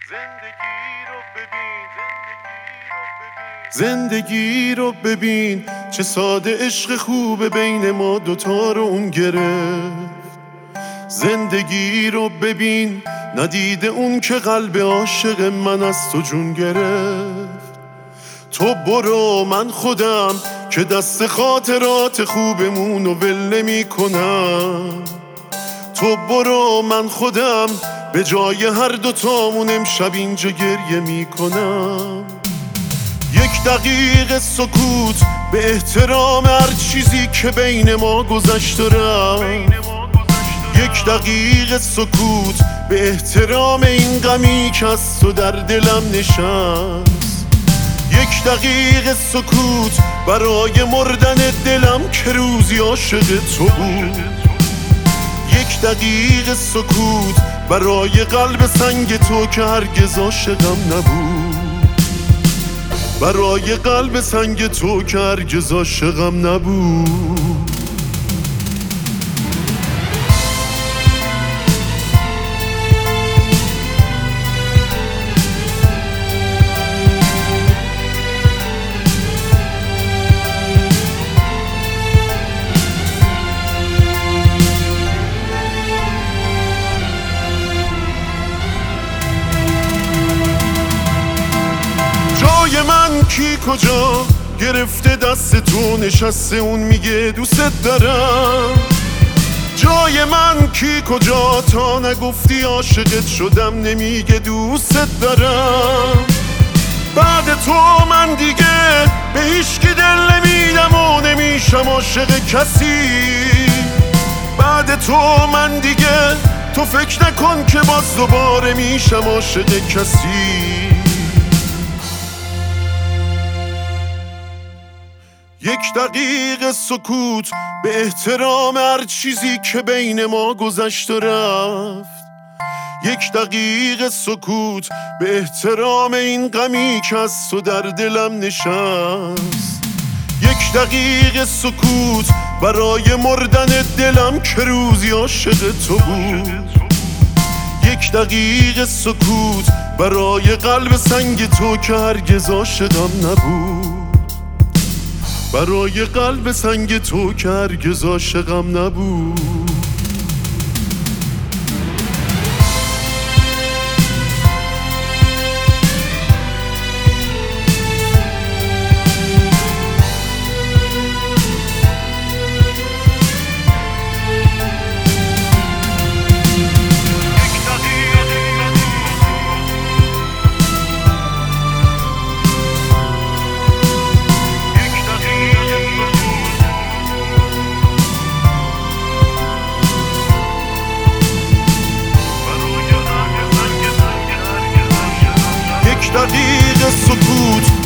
زندگی رو ببین چه ساده عشق خوبه بین ما دوتا رو اون گرفت. زندگی رو ببین ندیده اون که قلب عاشق من از تو جون گرفت. تو برو من خودم که دست خاطرات خوبمون رو ول نمی کنم. تو برو من خودم به جای هر دوتامون امشب اینجا گریه می کنم. یک دقیقه سکوت به احترام هر چیزی که بین ما گذشت و رفت. یک دقیقه سکوت به احترام این غمی که از تو در دلم نشست. یک دقیقه سکوت برای مردن دلم که روزی عاشق تو بود. یک دقیقه سکوت برای قلب سنگ تو که هرگز عاشقم نبود. برای قلب سنگ تو که هرگز عاشقم نبود. جای من کی کجا گرفته دست تو نشسته اون میگه دوست دارم. جای من کی کجا تا نگفتی عاشقت شدم نمیگه دوست دارم. بعد تو من دیگه به هیچکی دل نمیدم و نمیشم عاشق کسی. بعد تو من دیگه تو فکر نکن که باز دوباره میشم عاشق کسی. یک دقیقه سکوت به احترام هر چیزی که بین ما گذشت و رفت. یک دقیقه سکوت به احترام این غمی که از تو در دلم نشست. یک دقیقه سکوت برای مردن دلم که روزی عاشق تو بود. یک دقیقه سکوت برای قلب سنگ تو که هرگز عاشقم نبود. برای قلب سنگ تو که هرگز عاشقم نبود. دقیقه سکوت